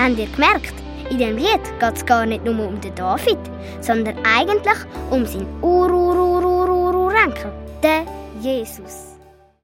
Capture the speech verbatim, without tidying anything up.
Habt ihr gemerkt? In diesem Lied geht es gar nicht nur um den David, sondern eigentlich um seinen Ur-Ur-Ur-Ur-Ur-Urenkel, den Jesus.